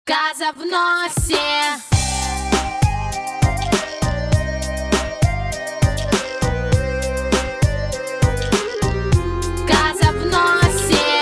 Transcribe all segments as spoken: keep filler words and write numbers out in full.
Газа в носе. Газа в носе.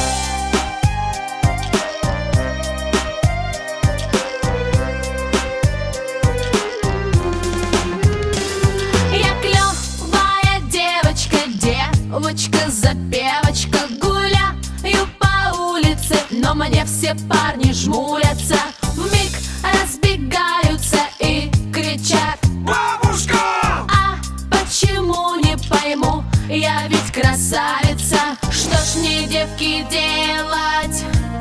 Я клёвая девочка, девочка-запевочка. Гуляю по улице, но мне все парни жмурятся. Вмиг разбегаются и кричат: бабушка! А почему, не пойму, я ведь красавица. Что ж мне, девки, делать?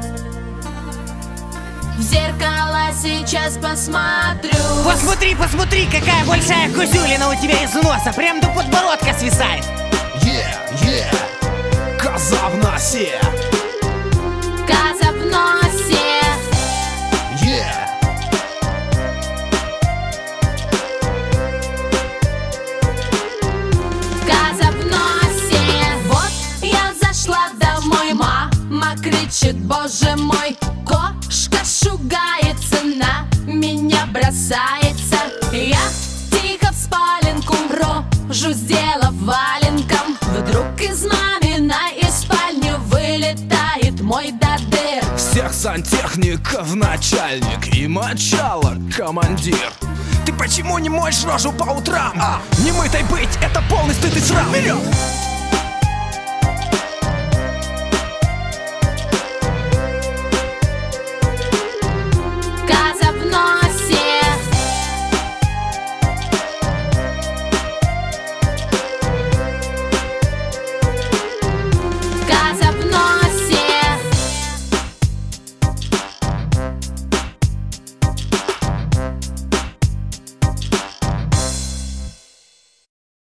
В зеркало сейчас посмотрю. Посмотри, посмотри, какая большая козюлина у тебя из носа. Прям до подбородка свисает. Yeah, yeah. Газа в носе. Газа в носе. Yeah. Газа в носе. Вот я зашла домой, мама кричит: боже мой, кошка шугается, на меня бросается. Я тихо в спаленку, рожу сделав валенком. Вдруг из маминой из спальни вылетает мой додыр. Всех сантехников начальник и мочало командир. Ты почему не моешь рожу по утрам? А, не мытой быть, это полный стыд и срам. Вперед!